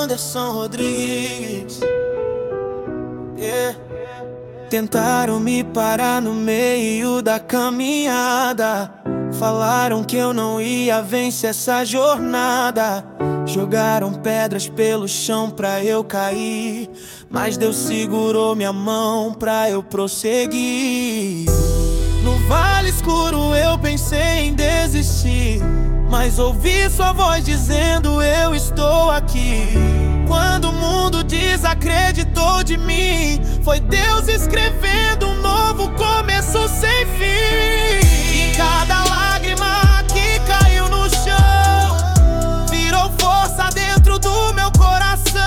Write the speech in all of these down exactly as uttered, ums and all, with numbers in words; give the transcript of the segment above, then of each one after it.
Anderson Rodrigues. Yeah. Tentaram me parar no meio da caminhada, falaram que eu não ia vencer essa jornada. Jogaram pedras pelo chão pra eu cair, mas Deus segurou minha mão pra eu prosseguir. No vale escuro eu pensei em desistir, mas ouvi sua voz dizendo eu estou aqui. Quando o mundo desacreditou de mim, foi Deus escrevendo um novo começo sem fim. E cada lágrima que caiu no chão virou força dentro do meu coração.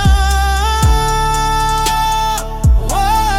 Oh,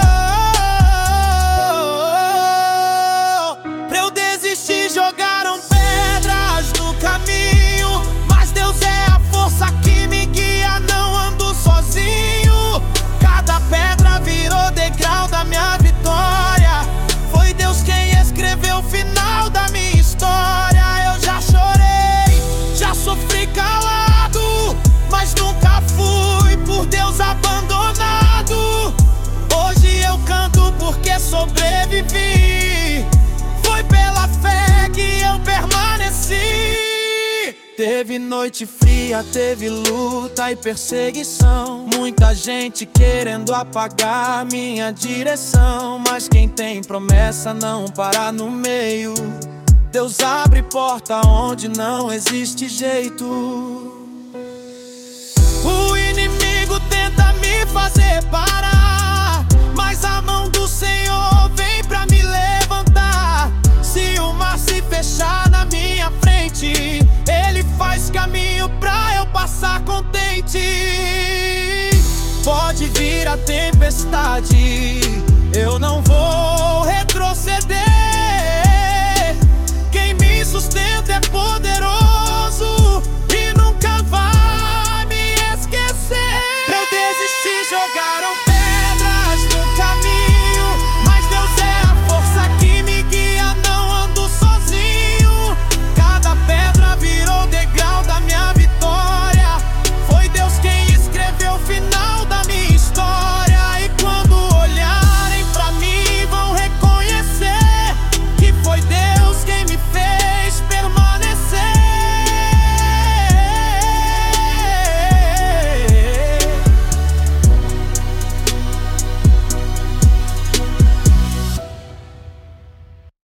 oh, oh. Pra eu desistir jogaram pedras no caminho, mas Deus é a força que me guia, não ando sozinho. Cada pedra virou degrau da minha vitória, foi Deus quem escreveu o final da minha história. Eu já chorei, já sofri calado, mas nunca fui por Deus abandonado. Hoje eu canto porque sobrevivi, foi pela fé que eu permaneci. Teve noite fria, teve luta e perseguição, muita gente querendo apagar minha direção, mas quem tem promessa não para no meio. Deus abre porta onde não existe jeito. O inimigo tenta me fazer parar, mas a mão do Senhor vem pra me levantar. Se o mar se fechar na minha frente, Ele faz caminho pra eu passar contente. Pode vir a tempestade, eu não vou retroceder. Quem me sustenta